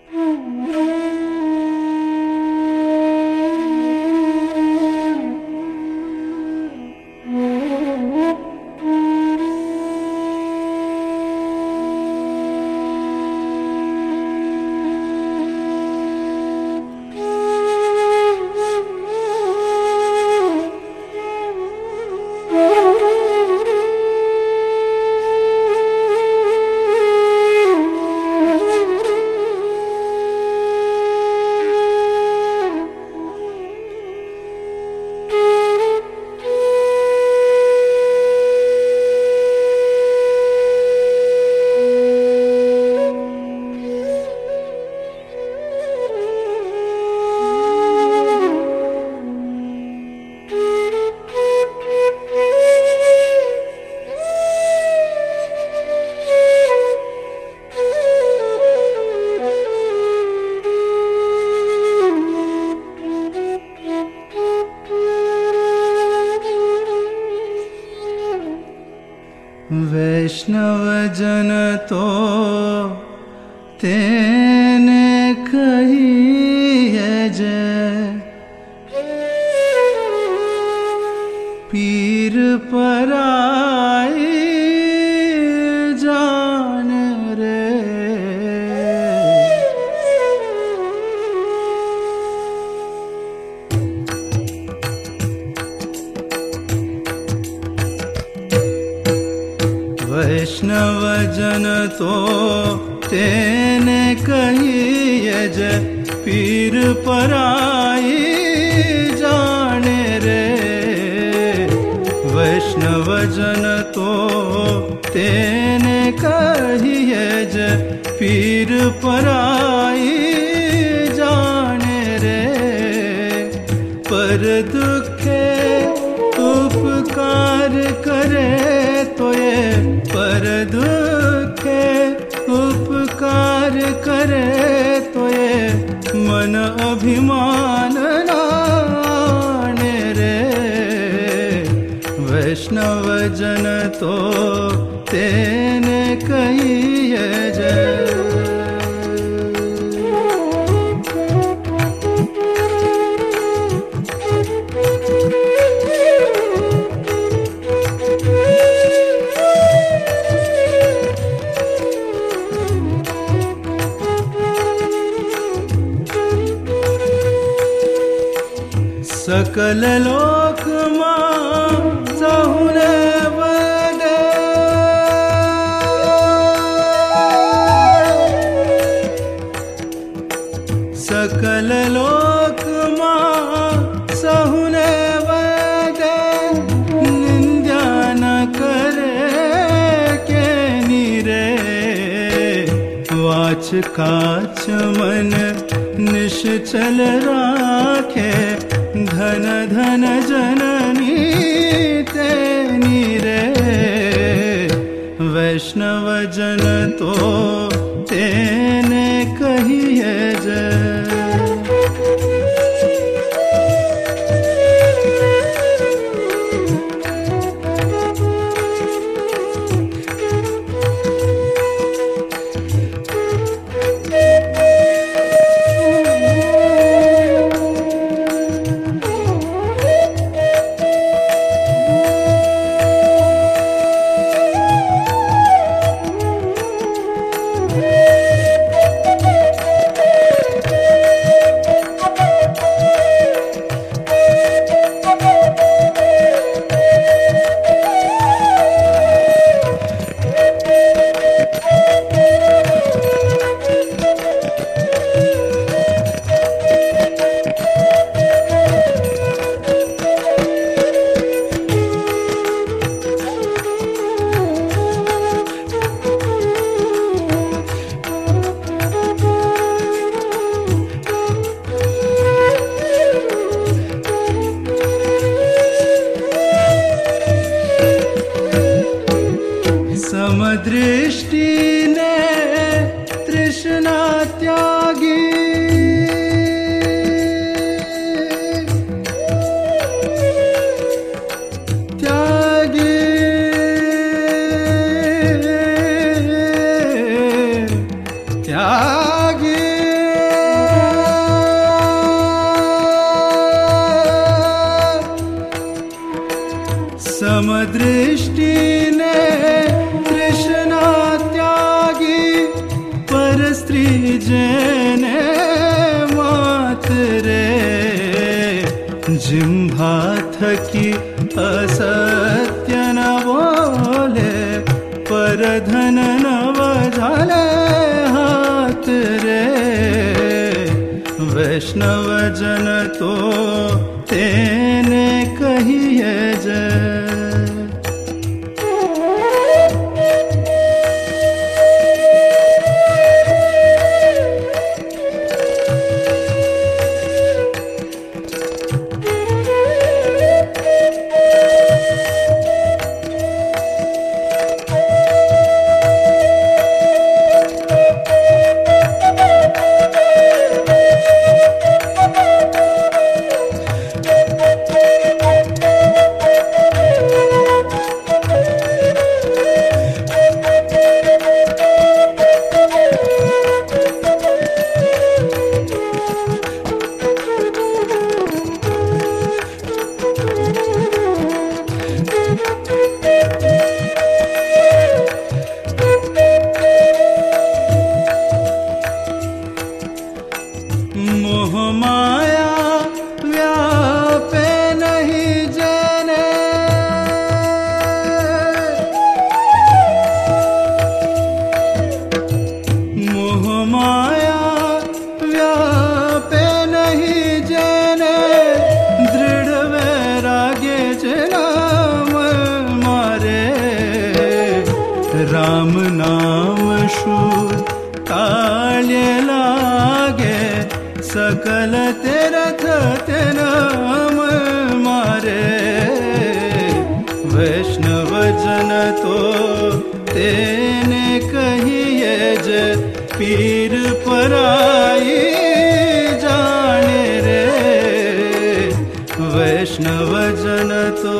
वैष्णव जन तो तेने कही जय, पीर पराई जान रे। वैष्णव जन तो तेने कही जय, पीर पराई जाने रे। वैष्णव जन तो तेने कही जय, पीर पराई जाने रे। पर दुखे उपकार करे तो ये, पर दुखे उपकार करे तो ये, मन अभिमान नाने रे। वैष्णव जन तो तेने कही जय। सकल लोक मां सहुने वदे, सकल लोक मां सहुने वदे। निंद्या न करे के नीरे, वाच काच मन निश्चल राखे। धन धन जननी तेनी रे। वैष्णव जन तो तेने कही जय। समदृष्टि ने तृष्णा त्यागी, त्यागी त्यागी। वैष्णव जन तो तेने कहिए जय। मोह माया व्यापे नहीं जने, मोह माया व्यापे नहीं जने, दृढ़ वैराग्य जनाम मारे, राम नाम शूर ताल्य लागे, सकल तीर्थ ते नाम मारे, वैष्णव जन तो तेने कहिए जय, पीर पराई जाने रे, वैष्णव जन तो।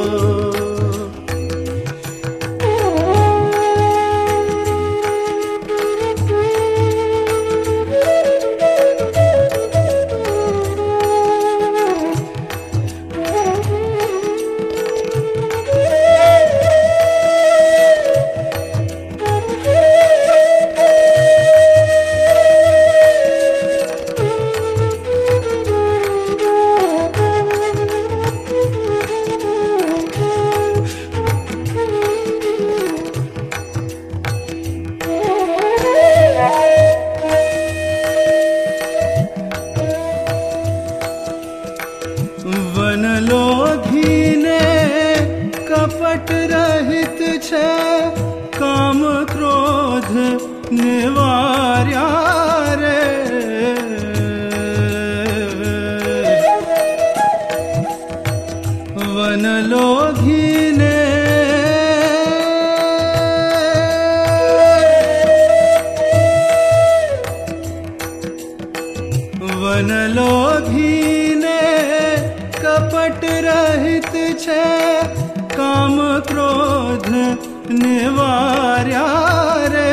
वनलोधीने कपट रहित छे, काम क्रोध निवार्या रे, वनलोधीने वनलोधीने कपट रहित छे, काम क्रोध निवार्या रे,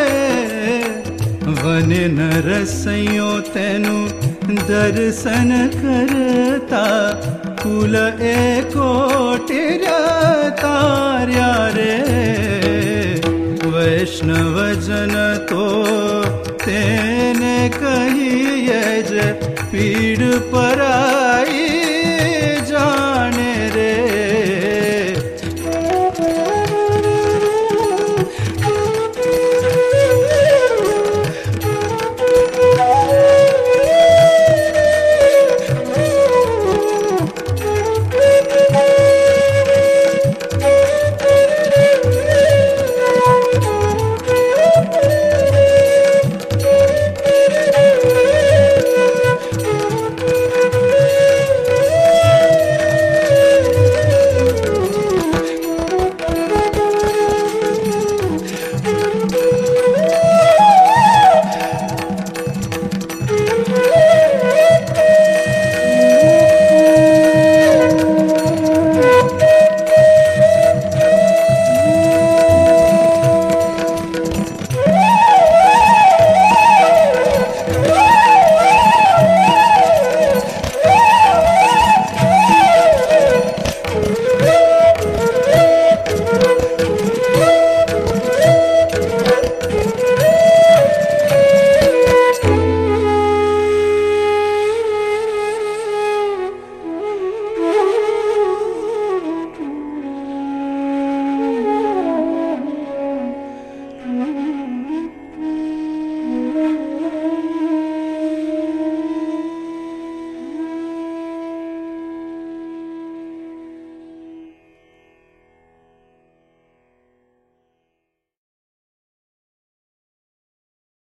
वने नरसैयो तेनु दर्शन करता, कुल एकोटिर तार्या रे, वैष्णव जन तो तेने कहिए जय, पीड़ परा